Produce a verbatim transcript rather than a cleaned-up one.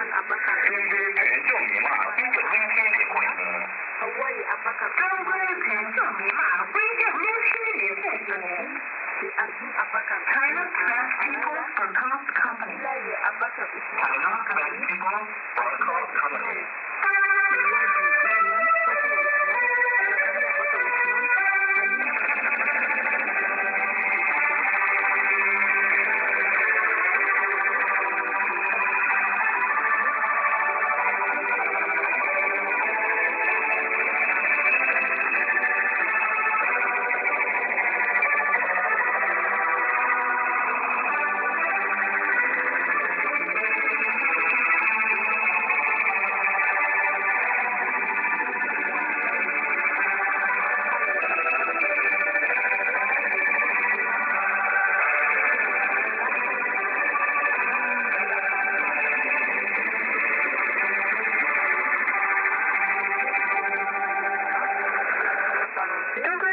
Abubakar. Sun dai ta yi mai ma kun ta mun fi ne kwai ne. Hawai Abubakar. Sun dai ta yi mai ma kun ta mun fi ne kwai ne. Abdul Abubakar. Cannot press people from past companies. Abubakar. Cannot press people from past companies.